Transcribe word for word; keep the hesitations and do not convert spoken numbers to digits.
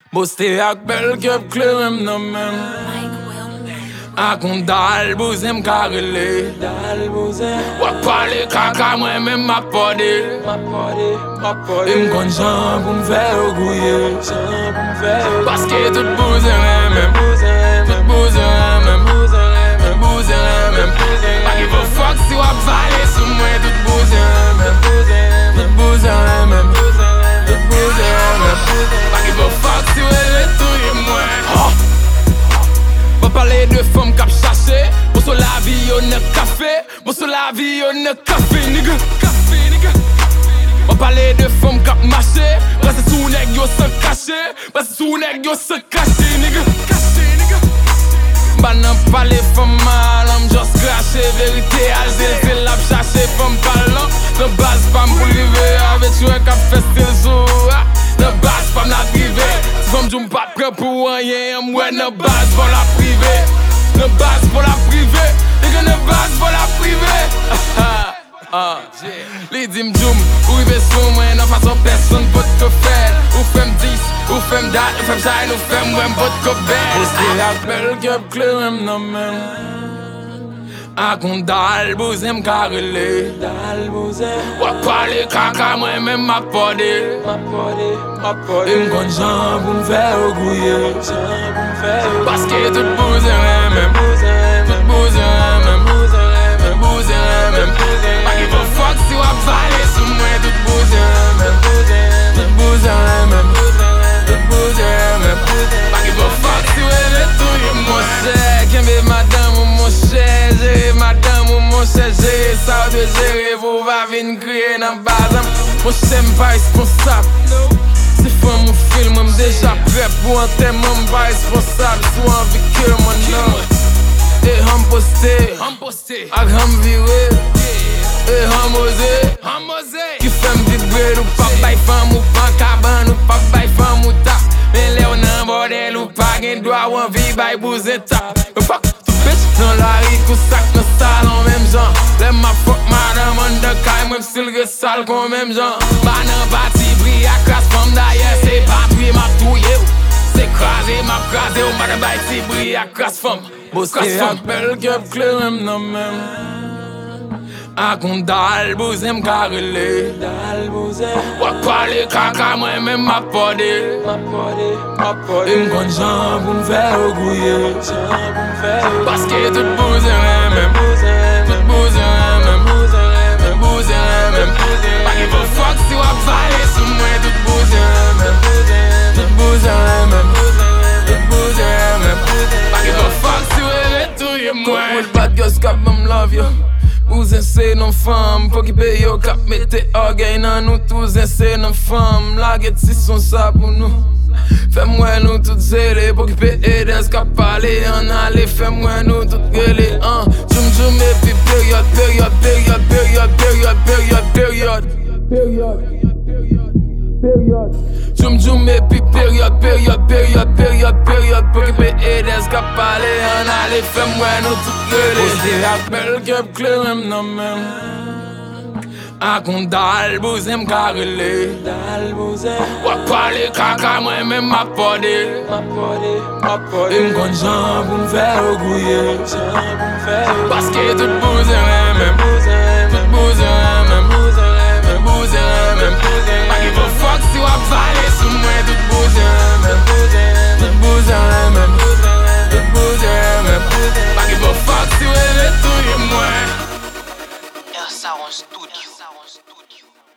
Boste ak bel kep klerem nan men. Ak on dal bouzem karele. Wak pale kaka mwen men ma pode. E m kon jan pou m fè ogouye. Paske tout bouzem men. Tout bouzem men. Tout bouzem men. Pa give a fuck si wap vale sou mwen. Tout bouzem men. Tout bouzem men. Tout bouzem men. Pa give a fuck si wè retouye mwen. Va parler de femmes kap chache. Bon sur la vie yo ne café. Bon sur la vie yo ne café nigga. Café nigga. Va parler de femmes kap marché. Passe sous nèg yo se caché. Passe sous nèg yo se caché nigga. Caché nigga. Ba nan parler femme mal. I'm just craché. Vérité à c'est la chaché. Femme parlant. De base femme pour river. Avec tu un kap festé le jour. De base femme la privée. Si femme j'm pas prêt pour rien. Moi de base pour la privée. De base pour la privée. Nigga de base pour la privée. Ah, les dim djoum, ou rive sou mwen nan façon personne pot ko fèl. Ou fèm dix, ou fèm dat, ou fèm shine, ou fèm mwen pot ko bel. Boste ak bel kep klerem nan men. Ak on dal bouzem karele. Wak pale kaka mwen men ma pode. E m kon jan pou m fè ogouye. Paske tout bouzem men. Tout bouzem men. Tout bouzem men. Pa give a fuck si wap vale sou mwen. Tout bouzem men. Tout bouzem men. Tout bouzem men. Pa give a fuck si wè retouye mwen. Kembe madame ou mon chè. Géré madame ou mon chè. Géré sa ou de géré. Vou va vin kriye nan bazam. Mon chè m pa responsable. Si fèm ou film m deja prè pou an tem m pa responsable. Sou anvi ke mwen nan. E ham poste, ak ham vire. E ham oze, ki fèm vibre. Ou pa bay fèm ou pa kaban. Ou pa bay fèm ou tap. Men le ou nan bordel ou pa gen doa ou anvi bay bouze tap. Fuck tout bitch nan la ri kou sak nan salon même jan. Le ma fuck madame an de kay mwen stil ge sal kon même jan. Ba nan bati bri ak kras fèm d'ailleurs. Se pa pri ma touye ou. Se krasé ma krasé ou madame bati bri ak kras fèm. Boste ak bel kep klerem nan men. Ak on dal bouzem karele. Wak pale kaka mwen men ma pode. E m kon jan pou m fè ogouye. Paske tout bouzem men. Tout bouzem men. Tout bouzem men. Pa give a fuck si wap vale sou mwen. Tout bouzem men. Tout bouzem men. Tout bouzem men. Pa give a fuck si wè retouye mwen. With bad girls kap m love you. Ouzen se non fam, pou ki pe yo kap mette orgey nan nou. Touzen se non fam, la get si son sa pou nou. Fè mwen nou tout zele, pou ki pe edens kap pale. An ale fè mwen nou tout gele. Djoum djoum e pi period, period, period, period, period, period, period. Djoum djoum e pi period, period, period, period, period. Pou ki pe edens kap pale. An ale fè mwen nou tout gele. Boste ak bel kep klerem nan men. Ak on dal bouzem karele. Wak pale kaka mwen men ma pode. E m kon jan pou m fè ogouye. Paske tout bouzem men. Tout bouzem men. Tout bouzem men. Pa give a fuck si wap vale sou mwen. Tout bouzem men. Tout bouzem men. Tout bouzem men. Pa give a fuck si wè retouye mwen. Elsa on studio.